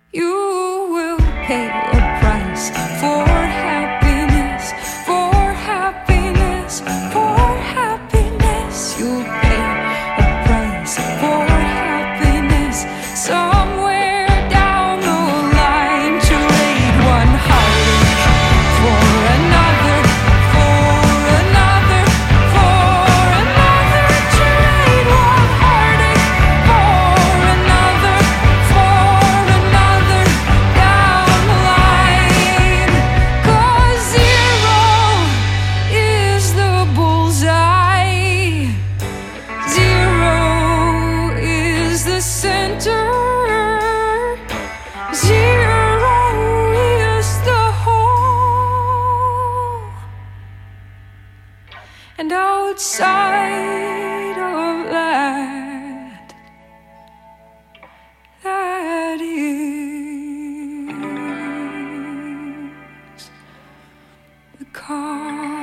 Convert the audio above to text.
You will pay a price for happiness, for happiness, for happiness. You'll pay a price for happiness somewhere down the line. Trade one heartache for another, for another, for another. Trade one heartache for another, for another down the line. 'Cause zero is the bullseye, zero is the center, zero is the whole. And outside of that, that is the car.